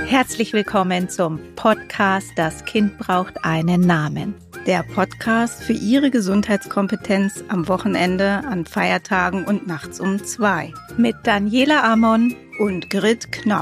Herzlich willkommen zum Podcast Das Kind braucht einen Namen. Der Podcast für Ihre Gesundheitskompetenz am Wochenende, an Feiertagen und nachts um 2. Mit Daniela Amon und Grit Knopp.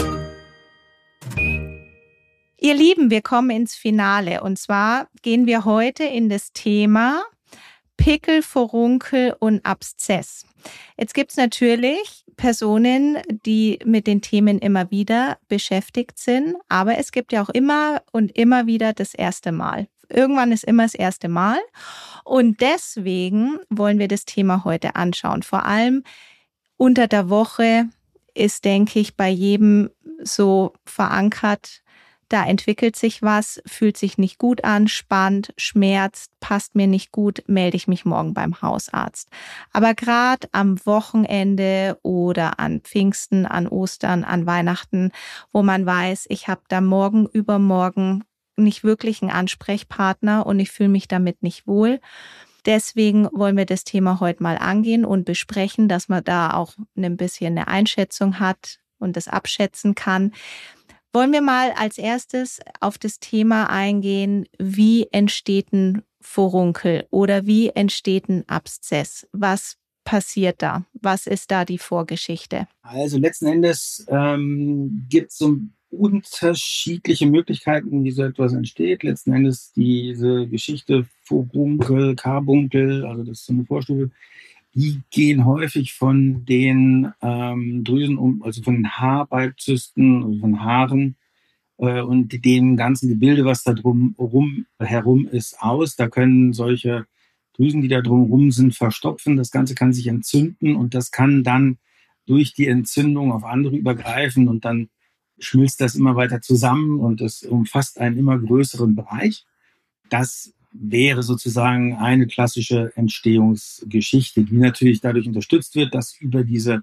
Ihr Lieben, wir kommen ins Finale und zwar gehen wir heute in das Thema Pickel, Furunkel und Abszess. Jetzt gibt es natürlich Personen, die mit den Themen immer wieder beschäftigt sind, aber es gibt ja auch immer und immer wieder das erste Mal. Irgendwann ist immer das erste Mal und deswegen wollen wir das Thema heute anschauen. Vor allem unter der Woche ist, denke ich, bei jedem so verankert, da entwickelt sich was, fühlt sich nicht gut an, spannt, schmerzt, passt mir nicht gut, melde ich mich morgen beim Hausarzt. Aber gerade am Wochenende oder an Pfingsten, an Ostern, an Weihnachten, wo man weiß, ich habe da morgen, übermorgen nicht wirklich einen Ansprechpartner und ich fühle mich damit nicht wohl. Deswegen wollen wir das Thema heute mal angehen und besprechen, dass man da auch ein bisschen eine Einschätzung hat und das abschätzen kann. Wollen wir mal als erstes auf das Thema eingehen, wie entsteht ein Furunkel oder wie entsteht ein Abszess? Was passiert da? Was ist da die Vorgeschichte? Also letzten Endes gibt es so unterschiedliche Möglichkeiten, wie so etwas entsteht. Letzten Endes diese Geschichte Furunkel, Karbunkel, also das ist so eine Vorstufe, die gehen häufig von den Drüsen also von den Haarbalbzysten, also von Haaren und dem ganzen Gebilde, was da herum ist, aus. Da können solche Drüsen, die da drumherum sind, verstopfen. Das Ganze kann sich entzünden und das kann dann durch die Entzündung auf andere übergreifen und dann schmilzt das immer weiter zusammen und es umfasst einen immer größeren Bereich. Das wäre sozusagen eine klassische Entstehungsgeschichte, die natürlich dadurch unterstützt wird, dass über diese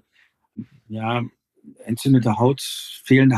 entzündete Haut, fehlende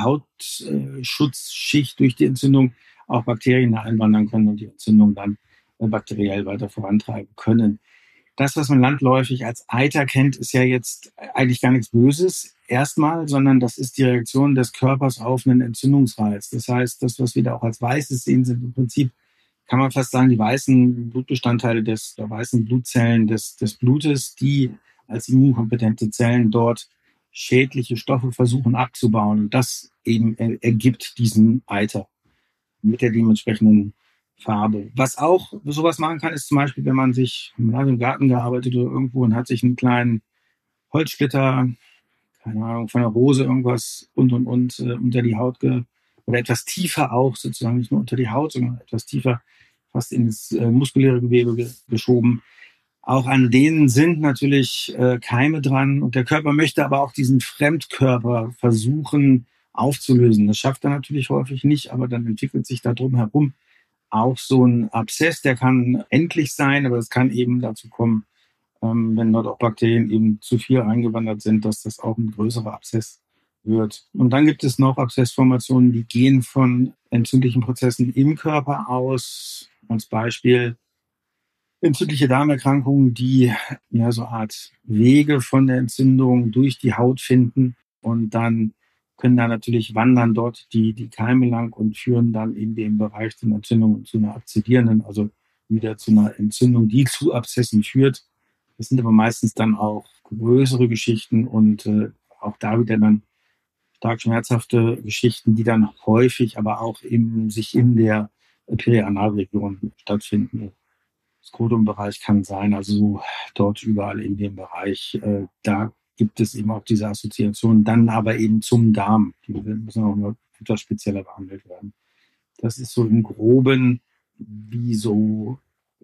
Hautschutzschicht durch die Entzündung auch Bakterien da einwandern können und die Entzündung dann bakteriell weiter vorantreiben können. Das, was man landläufig als Eiter kennt, ist ja jetzt eigentlich gar nichts Böses erstmal, sondern das ist die Reaktion des Körpers auf einen Entzündungsreiz. Das heißt, das, was wir da auch als Weißes sehen, sind im Prinzip, kann man fast sagen, die weißen Blutbestandteile der weißen Blutzellen des Blutes, die als immunkompetente Zellen dort schädliche Stoffe versuchen abzubauen. Und das eben ergibt diesen Eiter mit der dementsprechenden Farbe. Was auch sowas machen kann, ist zum Beispiel, wenn man hat im Garten gearbeitet oder irgendwo und hat sich einen kleinen Holzsplitter, keine Ahnung, von der Rose irgendwas unter die Haut oder etwas tiefer auch, sozusagen nicht nur unter die Haut, sondern etwas tiefer fast ins muskuläre Gewebe geschoben. Auch an denen sind natürlich Keime dran und der Körper möchte aber auch diesen Fremdkörper versuchen aufzulösen. Das schafft er natürlich häufig nicht, aber dann entwickelt sich da drumherum auch so ein Abszess, der kann endlich sein, aber es kann eben dazu kommen, wenn dort auch Bakterien eben zu viel eingewandert sind, dass das auch ein größerer Abszess wird. Und dann gibt es noch Abszessformationen, die gehen von entzündlichen Prozessen im Körper aus. Als Beispiel entzündliche Darmerkrankungen, die so eine Art Wege von der Entzündung durch die Haut finden und dann können da natürlich wandern dort die Keime lang und führen dann in dem Bereich der Entzündung zu einer abszedierenden, also wieder zu einer Entzündung, die zu Abszessen führt. Das sind aber meistens dann auch größere Geschichten und auch da wieder dann stark schmerzhafte Geschichten, die dann häufig aber auch sich in der Perianalregion stattfinden. Skrotumbereich kann sein, also so dort überall in dem Bereich, da gibt es eben auch diese Assoziation, dann aber eben zum Darm. Die müssen auch noch etwas spezieller behandelt werden. Das ist so im Groben, wie so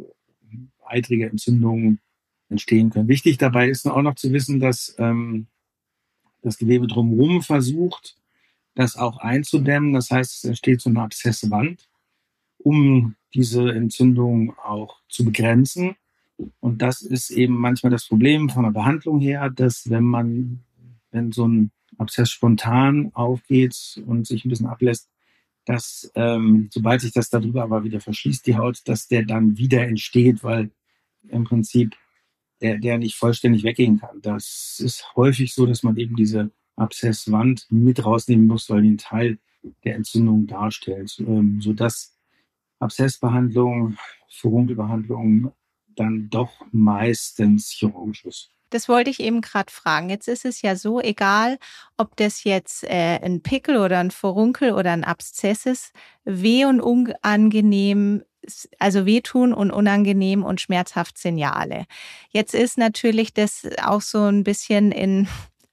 eitrige Entzündungen entstehen können. Wichtig dabei ist auch noch zu wissen, dass das Gewebe drumherum versucht, das auch einzudämmen. Das heißt, es entsteht so eine Abszesswand, um diese Entzündung auch zu begrenzen. Und das ist eben manchmal das Problem von der Behandlung her, dass wenn so ein Abszess spontan aufgeht und sich ein bisschen ablässt, dass sobald sich das darüber aber wieder verschließt, die Haut, dass der dann wieder entsteht, weil im Prinzip der nicht vollständig weggehen kann. Das ist häufig so, dass man eben diese Abszesswand mit rausnehmen muss, weil die ein Teil der Entzündung darstellt, sodass Abszessbehandlung, Furunkelbehandlung dann doch meistens chirurgisch ist. Das wollte ich eben gerade fragen. Jetzt ist es ja so, egal ob das jetzt ein Pickel oder ein Furunkel oder ein Abszess ist, wehtun und unangenehm und schmerzhaft Signale. Jetzt ist natürlich das auch so ein bisschen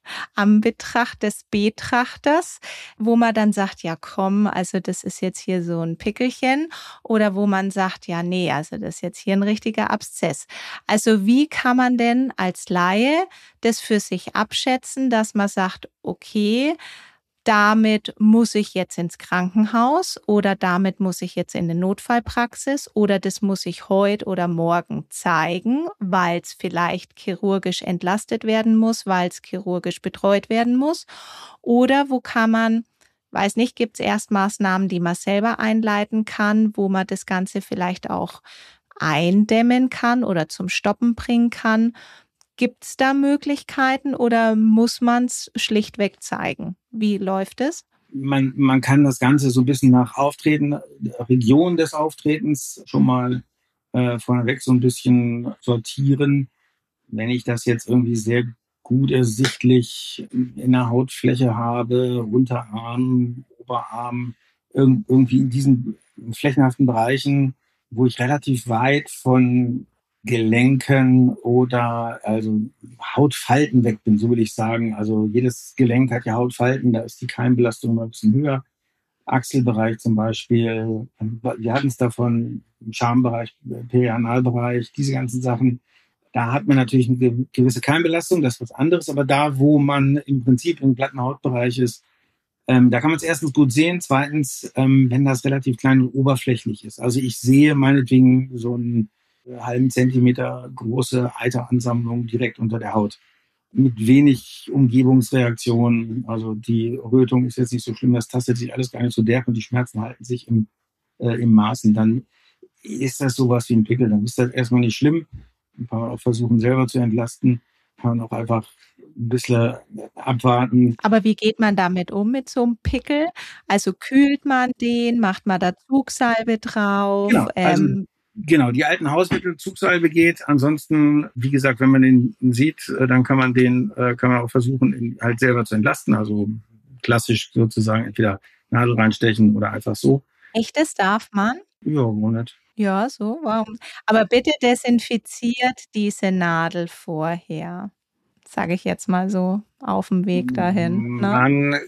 am Betracht des Betrachters, wo man dann sagt, ja komm, also das ist jetzt hier so ein Pickelchen, oder wo man sagt, ja nee, also das ist jetzt hier ein richtiger Abszess. Also wie kann man denn als Laie das für sich abschätzen, dass man sagt, okay, damit muss ich jetzt ins Krankenhaus oder damit muss ich jetzt in eine Notfallpraxis oder das muss ich heute oder morgen zeigen, weil es vielleicht chirurgisch entlastet werden muss, weil es chirurgisch betreut werden muss. Oder wo kann man, weiß nicht, gibt es Erstmaßnahmen, die man selber einleiten kann, wo man das Ganze vielleicht auch eindämmen kann oder zum Stoppen bringen kann. Gibt es da Möglichkeiten oder muss man es schlichtweg zeigen? Wie läuft es? Man kann das Ganze so ein bisschen nach Auftreten, Region des Auftretens schon mal vorneweg so ein bisschen sortieren. Wenn ich das jetzt irgendwie sehr gut ersichtlich in der Hautfläche habe, Unterarm, Oberarm, irgendwie in diesen flächenhaften Bereichen, wo ich relativ weit von Gelenken oder also Hautfalten weg bin, so will ich sagen. Also jedes Gelenk hat ja Hautfalten, da ist die Keimbelastung immer ein bisschen höher. Achselbereich zum Beispiel, wir hatten es davon, im Schambereich, Perianalbereich, diese ganzen Sachen. Da hat man natürlich eine gewisse Keimbelastung, das ist was anderes, aber da, wo man im Prinzip im glatten Hautbereich ist, da kann man es erstens gut sehen, zweitens, wenn das relativ klein und oberflächlich ist. Also ich sehe meinetwegen so einen halben Zentimeter große Eiteransammlung direkt unter der Haut. Mit wenig Umgebungsreaktionen. Also die Rötung ist jetzt nicht so schlimm, das tastet sich alles gar nicht so derb und die Schmerzen halten sich im Maßen. Dann ist das sowas wie ein Pickel. Dann ist das erstmal nicht schlimm. Dann kann man auch versuchen, selber zu entlasten. Kann man auch einfach ein bisschen abwarten. Aber wie geht man damit um mit so einem Pickel? Also kühlt man den, macht man da Zugsalbe drauf? Genau, also genau, die alten Hausmittel, Zugsalbe geht. Ansonsten, wie gesagt, wenn man den sieht, dann kann man auch versuchen, halt selber zu entlasten. Also klassisch sozusagen entweder Nadel reinstechen oder einfach so. Echtes darf man? Ja, warum nicht? Ja, so, warum? Aber bitte desinfiziert diese Nadel vorher, sage ich jetzt mal so, auf dem Weg dahin. Ne?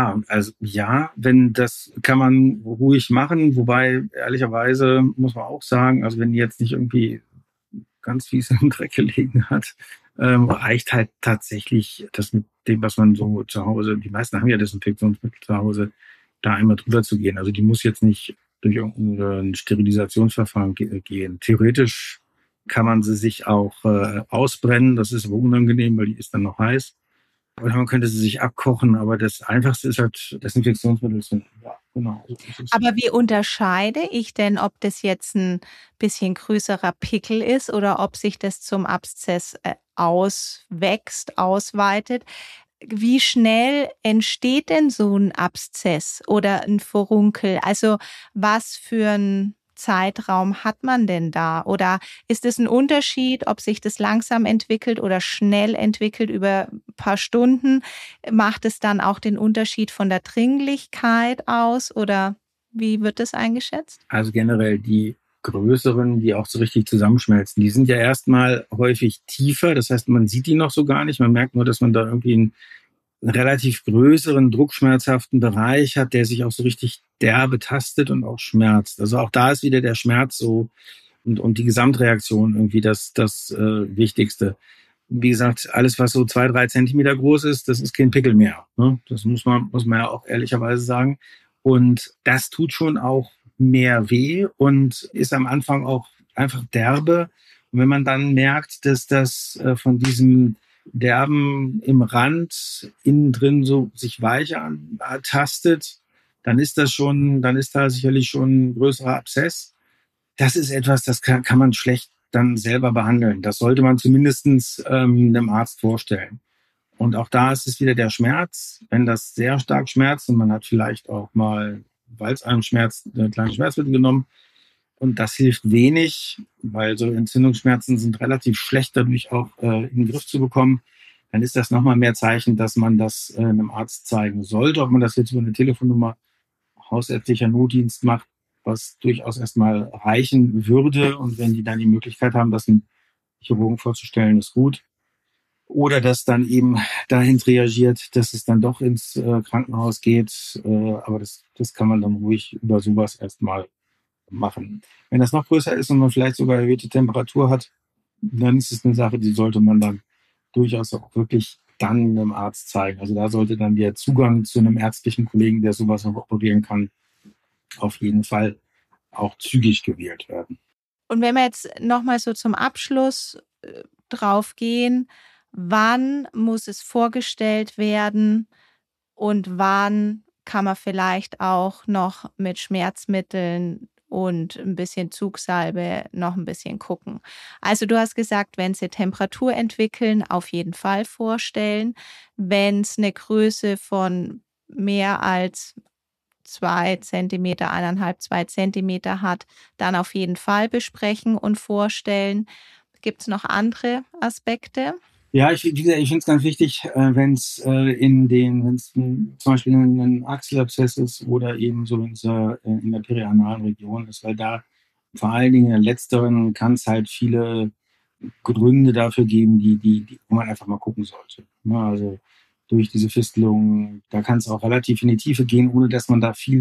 Wenn das kann man ruhig machen, wobei ehrlicherweise muss man auch sagen, also wenn die jetzt nicht irgendwie ganz fies im Dreck gelegen hat, reicht halt tatsächlich das mit dem, was man so zu Hause, die meisten haben ja Desinfektionsmittel zu Hause, da einmal drüber zu gehen. Also die muss jetzt nicht durch irgendein Sterilisationsverfahren gehen. Theoretisch kann man sie sich auch ausbrennen, das ist aber unangenehm, weil die ist dann noch heiß. Oder man könnte sie sich abkochen, aber das Einfachste ist halt Desinfektionsmittel. Ja, genau. Aber wie unterscheide ich denn, ob das jetzt ein bisschen größerer Pickel ist oder ob sich das zum Abszess auswächst, ausweitet? Wie schnell entsteht denn so ein Abszess oder ein Furunkel? Also was für ein Zeitraum hat man denn da? Oder ist es ein Unterschied, ob sich das langsam entwickelt oder schnell entwickelt über ein paar Stunden? Macht es dann auch den Unterschied von der Dringlichkeit aus oder wie wird das eingeschätzt? Also generell die größeren, die auch so richtig zusammenschmelzen, die sind ja erstmal häufig tiefer. Das heißt, man sieht die noch so gar nicht. Man merkt nur, dass man da irgendwie einen relativ größeren, druckschmerzhaften Bereich hat, der sich auch so richtig derbe tastet und auch schmerzt. Also auch da ist wieder der Schmerz so und die Gesamtreaktion irgendwie das Wichtigste. Wie gesagt, alles, was so 2-3 Zentimeter groß ist, das ist kein Pickel mehr. Ne? Das muss man ja auch ehrlicherweise sagen. Und das tut schon auch mehr weh und ist am Anfang auch einfach derbe. Und wenn man dann merkt, dass das von diesem Derben im Rand innen drin so sich weicher tastet, dann ist da sicherlich schon ein größerer Abszess. Das ist etwas, das kann man schlecht dann selber behandeln. Das sollte man zumindest einem Arzt vorstellen. Und auch da ist es wieder der Schmerz. Wenn das sehr stark schmerzt und man hat vielleicht auch mal, weil es einem schmerzt, eine kleine Schmerzmittel genommen und das hilft wenig, weil so Entzündungsschmerzen sind relativ schlecht dadurch auch in den Griff zu bekommen, dann ist das nochmal mehr Zeichen, dass man das einem Arzt zeigen sollte. Ob man das jetzt über eine Telefonnummer hausärztlicher Notdienst macht, was durchaus erstmal reichen würde. Und wenn die dann die Möglichkeit haben, das einem Chirurgen vorzustellen, ist gut. Oder dass dann eben dahin reagiert, dass es dann doch ins Krankenhaus geht. Aber das kann man dann ruhig über sowas erstmal machen. Wenn das noch größer ist und man vielleicht sogar erhöhte Temperatur hat, dann ist es eine Sache, die sollte man dann durchaus auch wirklich dann einem Arzt zeigen. Also da sollte dann der Zugang zu einem ärztlichen Kollegen, der sowas noch operieren kann, auf jeden Fall auch zügig gewählt werden. Und wenn wir jetzt nochmal so zum Abschluss drauf gehen, wann muss es vorgestellt werden und wann kann man vielleicht auch noch mit Schmerzmitteln und ein bisschen Zugsalbe noch ein bisschen gucken. Also du hast gesagt, wenn sie Temperatur entwickeln, auf jeden Fall vorstellen. Wenn es eine Größe von mehr als 2 Zentimeter, 1,5, 2 Zentimeter hat, dann auf jeden Fall besprechen und vorstellen. Gibt es noch andere Aspekte? Ja, ich finde es ganz wichtig, wenn es zum Beispiel ein Achselabszess ist oder eben so in der perianalen Region ist, weil da vor allen Dingen in der letzteren kann es halt viele Gründe dafür geben, wo man einfach mal gucken sollte. Ja, also durch diese Fistelung, da kann es auch relativ in die Tiefe gehen, ohne dass man da viel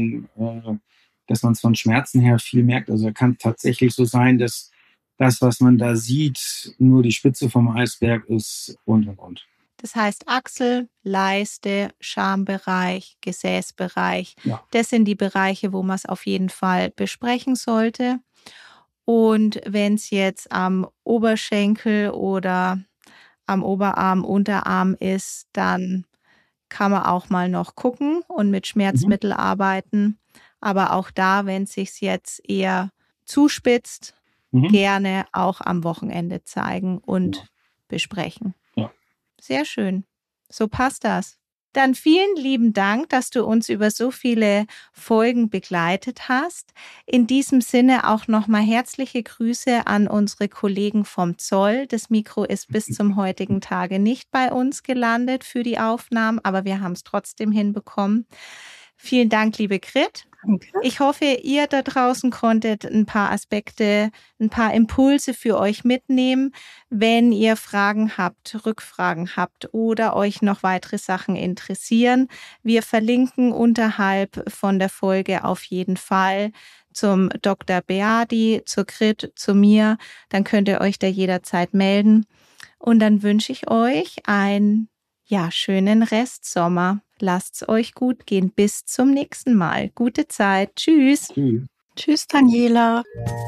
dass man es von Schmerzen her viel merkt. Also kann tatsächlich so sein, dass das, was man da sieht, nur die Spitze vom Eisberg ist und. Das heißt Achsel, Leiste, Schambereich, Gesäßbereich. Ja. Das sind die Bereiche, wo man es auf jeden Fall besprechen sollte. Und wenn es jetzt am Oberschenkel oder am Oberarm, Unterarm ist, dann kann man auch mal noch gucken und mit Schmerzmittel arbeiten. Aber auch da, wenn es sich jetzt eher zuspitzt, gerne auch am Wochenende zeigen und besprechen. Ja. Sehr schön. So passt das. Dann vielen lieben Dank, dass du uns über so viele Folgen begleitet hast. In diesem Sinne auch nochmal herzliche Grüße an unsere Kollegen vom Zoll. Das Mikro ist bis zum heutigen Tage nicht bei uns gelandet für die Aufnahmen, aber wir haben es trotzdem hinbekommen. Vielen Dank, liebe Grit. Danke. Ich hoffe, ihr da draußen konntet ein paar Aspekte, ein paar Impulse für euch mitnehmen. Wenn ihr Fragen habt, Rückfragen habt oder euch noch weitere Sachen interessieren, wir verlinken unterhalb von der Folge auf jeden Fall zum Dr. Beadi, zur Grit, zu mir. Dann könnt ihr euch da jederzeit melden. Und dann wünsche ich euch einen schönen Restsommer. Lasst's euch gut gehen. Bis zum nächsten Mal. Gute Zeit. Tschüss. Tschüss, Daniela.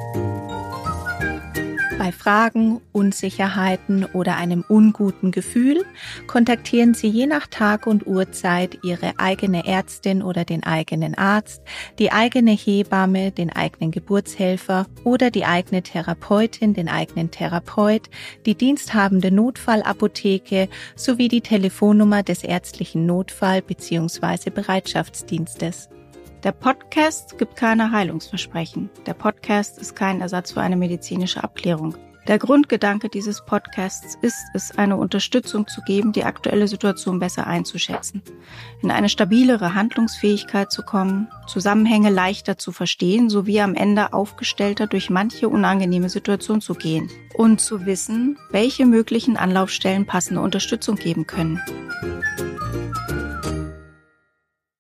Bei Fragen, Unsicherheiten oder einem unguten Gefühl kontaktieren Sie je nach Tag und Uhrzeit Ihre eigene Ärztin oder den eigenen Arzt, die eigene Hebamme, den eigenen Geburtshelfer oder die eigene Therapeutin, den eigenen Therapeut, die diensthabende Notfallapotheke sowie die Telefonnummer des ärztlichen Notfall- bzw. Bereitschaftsdienstes. Der Podcast gibt keine Heilungsversprechen. Der Podcast ist kein Ersatz für eine medizinische Abklärung. Der Grundgedanke dieses Podcasts ist es, eine Unterstützung zu geben, die aktuelle Situation besser einzuschätzen, in eine stabilere Handlungsfähigkeit zu kommen, Zusammenhänge leichter zu verstehen, sowie am Ende aufgestellter durch manche unangenehme Situation zu gehen und zu wissen, welche möglichen Anlaufstellen passende Unterstützung geben können.